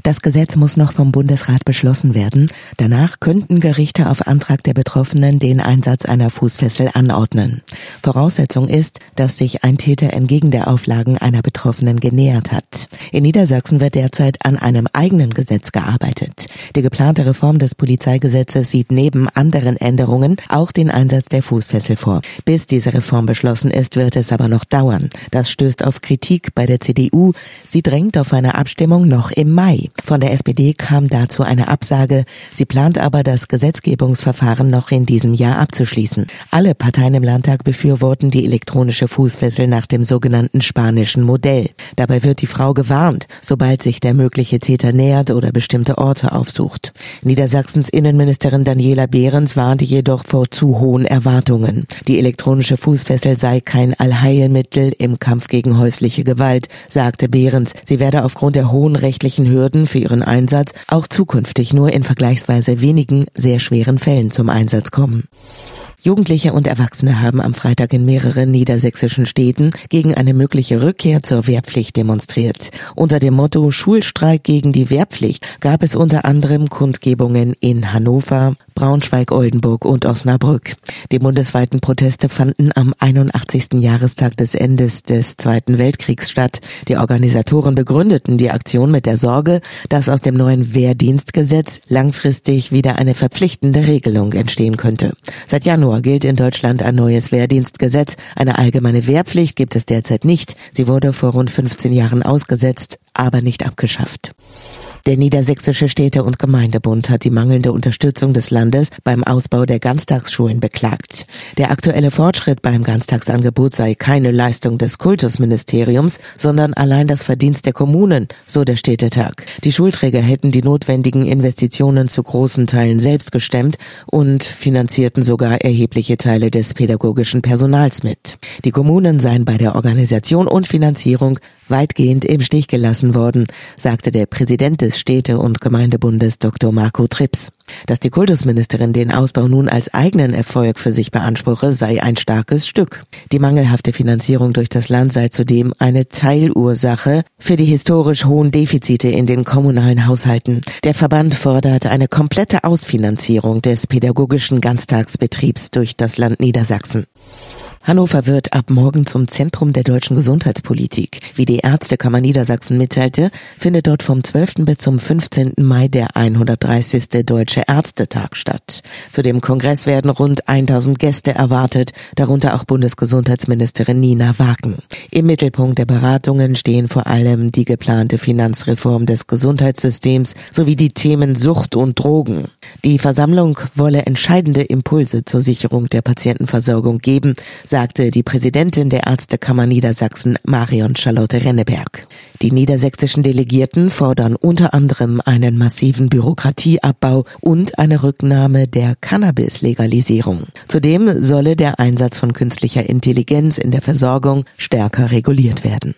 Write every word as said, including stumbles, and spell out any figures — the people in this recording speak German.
Das Gesetz muss noch vom Bundesrat beschlossen werden. Danach könnten Gerichte auf Antrag der Betroffenen den Einsatz einer Fußfessel anordnen. Voraussetzung ist, dass sich ein Täter entgegen der Auflagen einer Betroffenen genähert hat. In Niedersachsen wird derzeit an einem eigenen Gesetz gearbeitet. Die geplante Reform des Polizeigesetzes sieht neben anderen Änderungen auch den Einsatz der Fußfessel vor. Bis diese Reform beschlossen ist, wird es aber noch dauern. Das stößt auf Kritik bei der C D U. Sie drängt auf eine Abstimmung noch im Mai. Von der S P D kam dazu eine Absage. Sie plant aber, das Gesetzgebungsverfahren noch in diesem Jahr abzuschließen. Alle Parteien im Landtag befürworten die elektronische Fußfessel nach dem sogenannten spanischen Modell. Dabei wird die Frau gewarnt, sobald sich der mögliche Täter nähert oder bestimmte Orte aufsucht. Niedersachsens Innenministerin Daniela Behrens warnte jedoch vor zu hohen Erwartungen. Die elektronische Fußfessel sei kein Allheilmittel im Kampf gegen häusliche Gewalt, sagte Behrens. Sie werde aufgrund der hohen rechtlichen Hürden für ihren Einsatz auch zukünftig nur in vergleichsweise wenigen sehr schweren Fällen zum Einsatz kommen. Jugendliche und Erwachsene haben am Freitag in mehreren niedersächsischen Städten gegen eine mögliche Rückkehr zur Wehrpflicht demonstriert. Unter dem Motto Schulstreik gegen die Wehrpflicht gab es unter anderem Kundgebungen in Hannover, Braunschweig, Oldenburg und Osnabrück. Die bundesweiten Proteste fanden am einundachtzigsten Jahrestag des Endes des Zweiten Weltkriegs statt. Die Organisatoren begründeten die Aktion mit der Sorge, dass aus dem neuen Wehrdienstgesetz langfristig wieder eine verpflichtende Regelung entstehen könnte. Seit Januar gilt in Deutschland ein neues Wehrdienstgesetz. Eine allgemeine Wehrpflicht gibt es derzeit nicht. Sie wurde vor rund fünfzehn Jahren ausgesetzt, aber nicht abgeschafft. Der Niedersächsische Städte- und Gemeindebund hat die mangelnde Unterstützung des Landes beim Ausbau der Ganztagsschulen beklagt. Der aktuelle Fortschritt beim Ganztagsangebot sei keine Leistung des Kultusministeriums, sondern allein das Verdienst der Kommunen, so der Städtetag. Die Schulträger hätten die notwendigen Investitionen zu großen Teilen selbst gestemmt und finanzierten sogar erhebliche Teile des pädagogischen Personals mit. Die Kommunen seien bei der Organisation und Finanzierung weitgehend im Stich gelassen worden, sagte der Präsident des Städte- und Gemeindebundes Doktor Marco Trips. Dass die Kultusministerin den Ausbau nun als eigenen Erfolg für sich beanspruche, sei ein starkes Stück. Die mangelhafte Finanzierung durch das Land sei zudem eine Teilursache für die historisch hohen Defizite in den kommunalen Haushalten. Der Verband fordert eine komplette Ausfinanzierung des pädagogischen Ganztagsbetriebs durch das Land Niedersachsen. Hannover wird ab morgen zum Zentrum der deutschen Gesundheitspolitik. Wie die Ärztekammer Niedersachsen mitteilte, findet dort vom zwölften bis zum fünfzehnten Mai der hundertdreißigste Deutsche Ärztetag statt. Zu dem Kongress werden rund tausend Gäste erwartet, darunter auch Bundesgesundheitsministerin Nina Wagen. Im Mittelpunkt der Beratungen stehen vor allem die geplante Finanzreform des Gesundheitssystems sowie die Themen Sucht und Drogen. Die Versammlung wolle entscheidende Impulse zur Sicherung der Patientenversorgung geben, sagte die Präsidentin der Ärztekammer Niedersachsen, Marion Charlotte Renneberg. Die niedersächsischen Delegierten fordern unter anderem einen massiven Bürokratieabbau und eine Rücknahme der Cannabis-Legalisierung. Zudem solle der Einsatz von künstlicher Intelligenz in der Versorgung stärker reguliert werden.